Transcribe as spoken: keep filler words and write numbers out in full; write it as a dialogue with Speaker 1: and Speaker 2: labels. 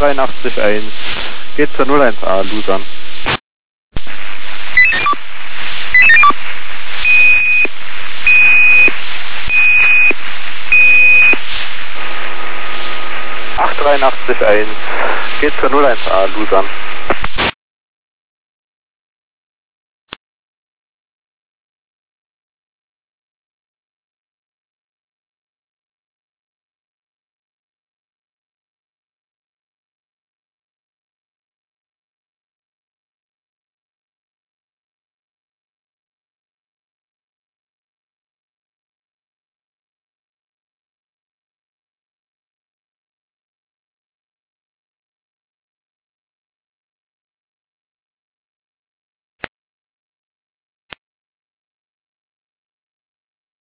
Speaker 1: achthundertdreiundachtzig Komma eins. Geht zur null eins A, Luzern. achthundertdreiundachtzig Komma eins. Geht zur null eins A, Luzern.